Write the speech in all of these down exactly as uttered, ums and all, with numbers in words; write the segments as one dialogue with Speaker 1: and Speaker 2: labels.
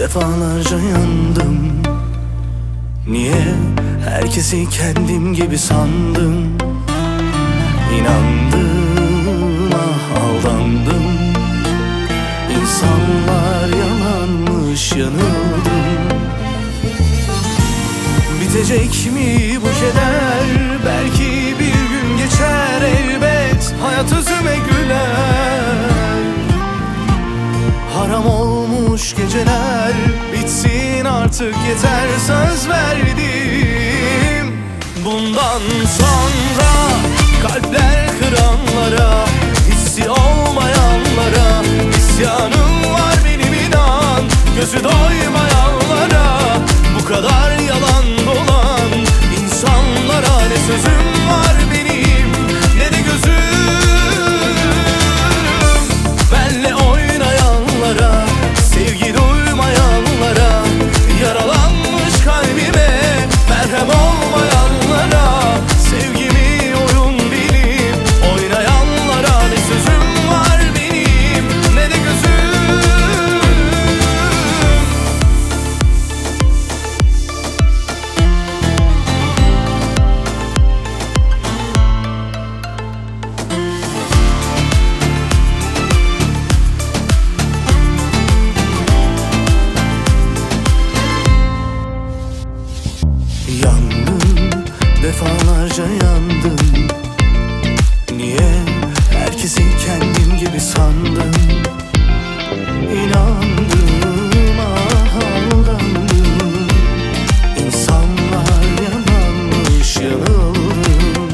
Speaker 1: defalarca yandım. Niye herkesi kendim gibi sandım? İnandım, ah aldandım. İnsanlar yalanmış, yanıldım. Bitecek mi bu keder? Belki bir gün geçer elbet. Hayat özüme güler. Haram olmuş geceler, bitsin artık yeter, söz verdim. Bundan sonra kalpler kıranlara, hissi olmayanlara isyanım var benim, inan. Gözü doymayanlara, bu kadar yalan dolan insanlara ne sözüm var benim, ne de gözüm. Benle oynayanlara, sevgi duymayanlara, yaralanmış kalbime merhem olmayanlara, sevgimi oyun bilip oynayanlara ne sözüm var benim, ne de gözüm. Yandım, defalarca yandım. Niye herkesi kendim gibi sandım? İnandım, ah aldandım. İnsanlar yalanmış, yanıldım.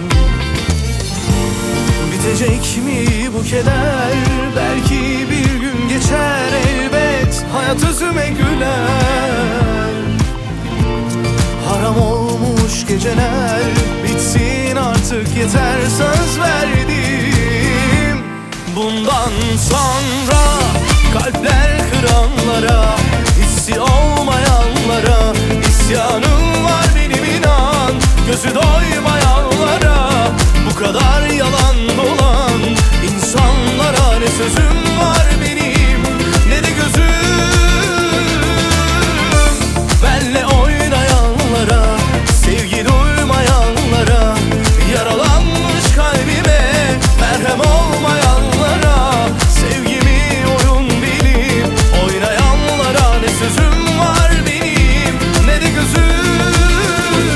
Speaker 1: Bitecek mi bu keder? Belki bir gün geçer elbet. Hayat özüme güler. Haram olmuş geceler, bitsin artık yeter, söz verdim. Bundan sonra kalpler kıranlara, hissi olmayanlara isyanım var benim, inan. Gözü doymayanlara, bu kadar yalan dolan insanlara ne sözüm var benim, ne de gözüm. Benle oynayanlara, sevgi duymayanlara, yaralanmış kalbime merhem olmayanlara, sevgimi oyun bilip oynayanlara ne sözüm var benim, ne de gözüm.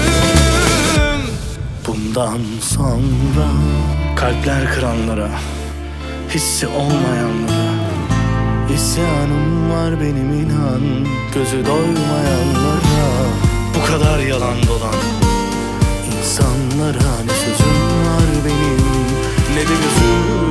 Speaker 1: Bundan sonra kalpler kıranlara, hissi olmayanlara isyanım var benim, inan. Gözü doymayanlara, bu kadar yalan dolan insanlara ne sözüm var benim, ne de gözüm.